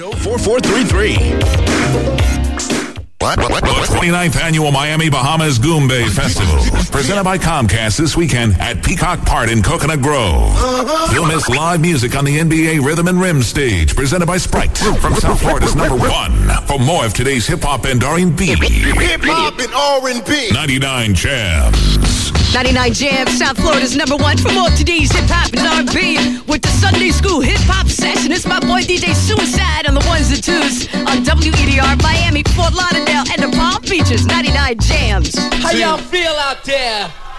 880-4433. The 29th Annual Miami Bahamas Goombay Festival, presented by Comcast this weekend at Peacock Park in Coconut Grove. You'll miss live music on the NBA Rhythm and Rim stage, presented by Sprite, from South Florida's #1. For more of today's hip-hop and R&B. Hip-hop and R&B. 99 Jams. 99 Jams, South Florida's #1 for more of today's hip-hop and R&B with the Sunday School Hip-Hop Session. It's my boy DJ Suicide on the ones and twos on WEDR, Miami, Fort Lauderdale, and the Palm Beaches. 99 Jams. How y'all feel out there?